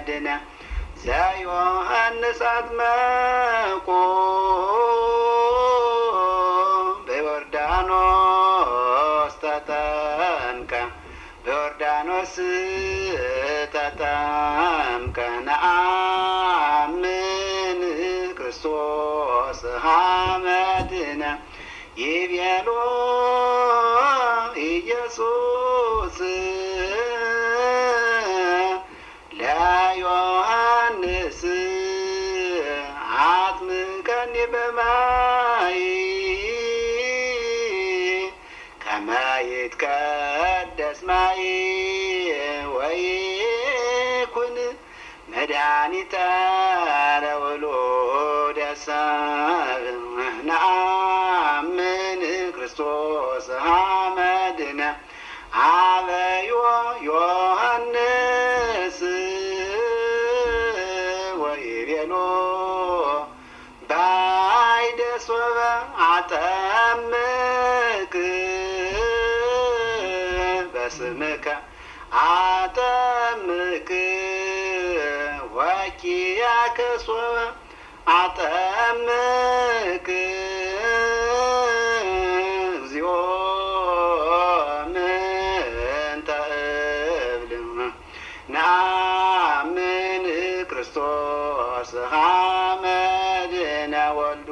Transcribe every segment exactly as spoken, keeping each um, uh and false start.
መድነ ዘዮሐንስ አጥመቆ በዮርዳኖስ ተጠምቀ በዮርዳኖስ ተጠምቀ ነአምን ክርስቶስ ሀመድነ ይቤሎ ኢየሱስ ለዮሐንስ አጥምቀኒ በማይ ከመ ይትቀደስ ማይ ወይኩን መድኃኒተ ለውሉደ ሰብእ ነአምን ክርስቶስ ሀመድነ አበዮ ዮሐንስ ወይቤሎ ባይደ ሶበ አጠምቅ በስምከ አጠምቅ ወኪያከ ሶበ አጠምቅ እግዚኦ ምንተ እብል ነአምን ክርስቶስ ሀመድነ ወልዱ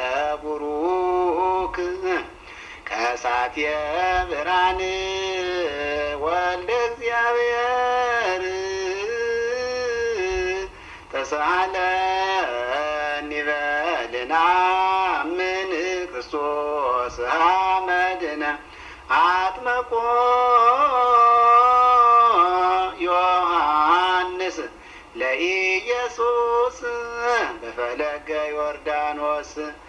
ለቡሩክ ከሳቴ ብርሃን ወልደ እግዚአብሔር ተሳሃለኒ በል ነአምን ክርስቶስ ሀመድነ አጥመቆ ዮሐንስ ለኢየሱስ በፈለገ ዮርዳኖስ